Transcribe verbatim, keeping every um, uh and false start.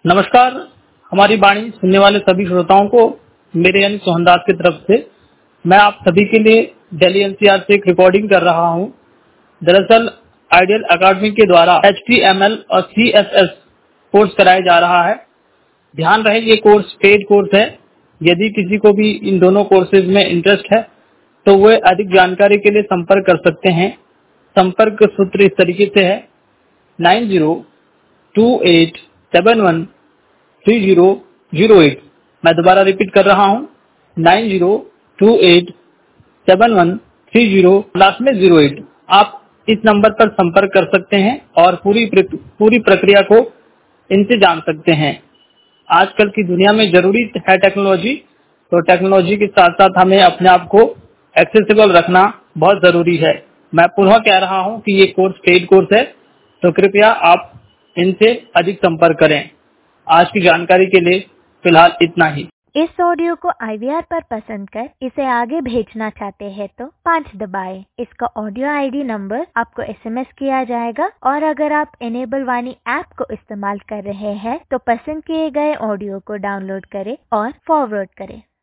नमस्कार। हमारी वाणी सुनने वाले सभी श्रोताओं को मेरे यानी सोहनदास की तरफ से मैं आप सभी के लिए दिल्ली एनसीआर से एक रिकॉर्डिंग कर रहा हूं। दरअसल आइडियल अकादमी के द्वारा एच टी एम एल और सी एस एस कोर्स कराया जा रहा है। ध्यान रहे ये कोर्स पेड कोर्स है। यदि किसी को भी इन दोनों कोर्सेज में इंटरेस्ट है तो वे अधिक जानकारी के लिए संपर्क कर सकते हैं। संपर्क सूत्र इस तरीके से है nine zero two eight seven one three zero zero eight. मैं दोबारा रिपीट कर रहा हूँ nine zero two eight seven one three zero last में जीरो एट। आप इस नंबर पर संपर्क कर सकते हैं और पूरी पूरी प्रक्रिया को इनसे जान सकते हैं। आजकल की दुनिया में जरूरी है टेक्नोलॉजी, तो टेक्नोलॉजी के साथ साथ हमें अपने आप को एक्सेसिबल रखना बहुत जरूरी है। मैं पुनः कह रहा हूँ कि ये कोर्स पेड कोर्स है, तो कृपया आप इनसे अधिक संपर्क करें। आज की जानकारी के लिए फिलहाल इतना ही। इस ऑडियो को आई वी आर पर पसंद कर इसे आगे भेजना चाहते हैं तो पाँच दबाएं। इसका ऑडियो आई डी नंबर आपको एस एम एस किया जाएगा और अगर आप इनेबल वाणी ऐप को इस्तेमाल कर रहे हैं तो पसंद किए गए ऑडियो को डाउनलोड करें और फॉरवर्ड करें।